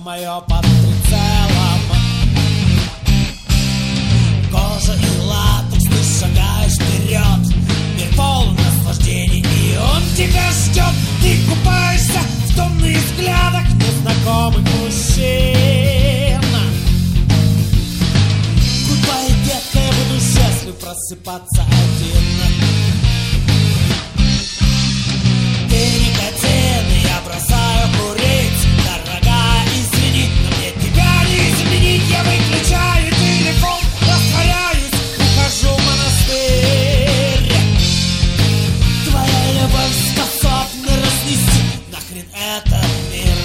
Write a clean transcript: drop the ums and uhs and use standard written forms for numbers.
мое под прицелом. Кожа и латекс, ты шагаешь вперед. Мир полон наслаждений, и он тебя ждет. Ты купаешься в томных взглядах незнакомых мужчин. Гудбай, детка, я буду счастлив просыпаться один. Ты никотин, и я бросаю курить. Дорогая, извини, но мне тебя не изменить. Я выключаю телефон, растворяюсь, ухожу в монастырь. Твоя любовь способна разнести нахрен этот мир.